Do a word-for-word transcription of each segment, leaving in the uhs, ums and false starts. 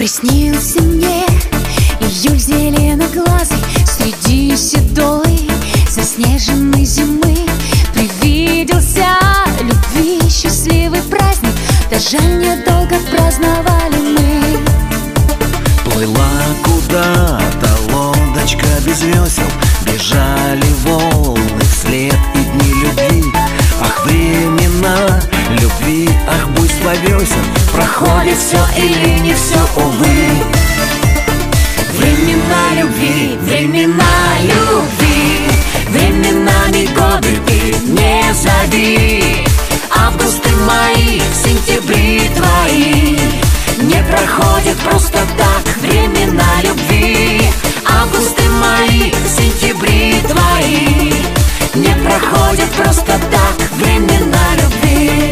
Приснился мне июль зеленоглазый среди седой заснеженной зимы. Привиделся любви счастливый праздник, да жаль, недолго праздновали мы. Плыла куда-то лодочка без весел, бежали волны вслед и дни любви. Ах, времена любви, ах, буйство весен, проходит все или не все, увы. Времена любви, времена любви, временами годы ты не зови. Августы мои, сентябри твои не проходят просто так. Времена любви, августы мои, сентябри твои не проходят просто так. Времена любви.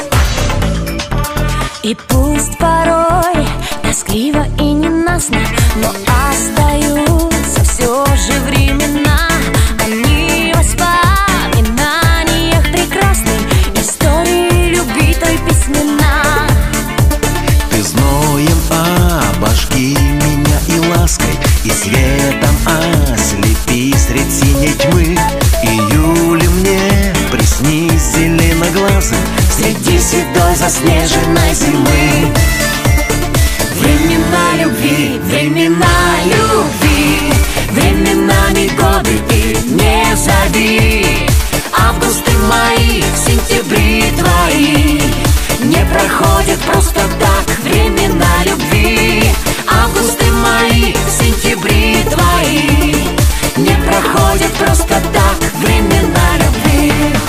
И пусть порой тоскливо и ненастно, но остаются все же времена. Они в воспоминаниях прекрасны, истории любви той письмена. Ты зноем обожги меня и лаской, и светом ослепи средь синей тьмы. Июле мне приснись зеленоглазым среди седой заснеженной зимы. Времена любви, времена любви, временами годы ты не зови. Августы мои, сентябри твои не проходят просто так. Времена любви, августы мои, сентябри твои не проходят просто так. Времена любви.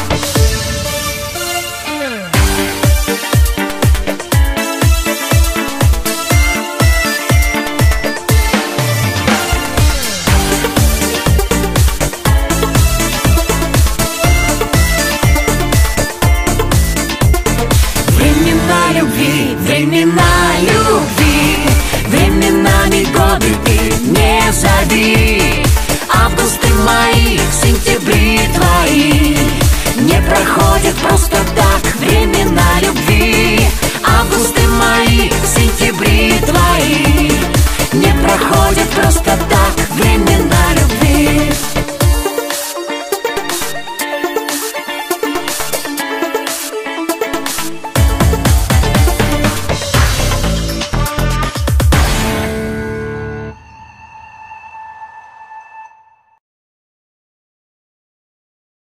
Времена любви, временами годы ты не зови. Августы мои, сентябри твои не проходят просто